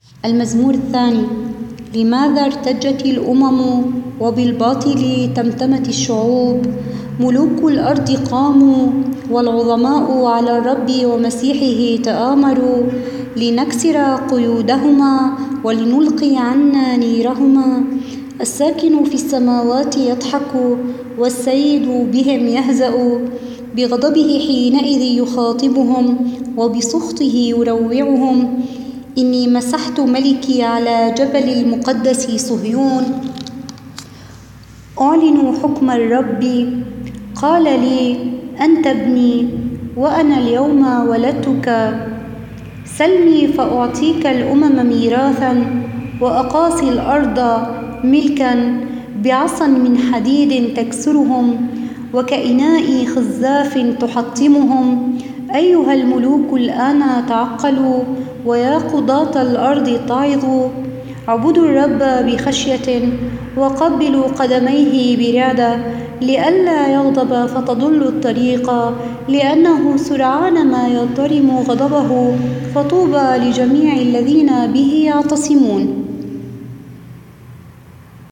المزمور الثاني. لماذا ارتجت الأمم وبالباطل تمتمت الشعوب؟ ملوك الأرض قاموا والعظماء على الرب ومسيحه تآمروا، لنكسر قيودهما ولنلقي عنا نيرهما. الساكن في السماوات يضحك والسيد بهم يهزأ، بغضبه حينئذ يخاطبهم وبسخطه يروعهم. إني مسحت ملكي على جبل المقدس صهيون، أعلن حكم الرب. قال لي: أنت ابني وأنا اليوم ولدتك. سلني فأعطيك الأمم ميراثا وأقاصي الأرض ملكا. بعصا من حديد تكسرهم وكإناء خزاف تحطمهم. أيها الملوك الآن تعقلوا، ويا قضاة الأرض اتعظوا. اعبدوا الرب بخشية وقبلوا قدميه برعدة، لئلا يغضب فتضل الطريق، لأنه سرعان ما يضطرم غضبه. فطوبى لجميع الذين به يعتصمون.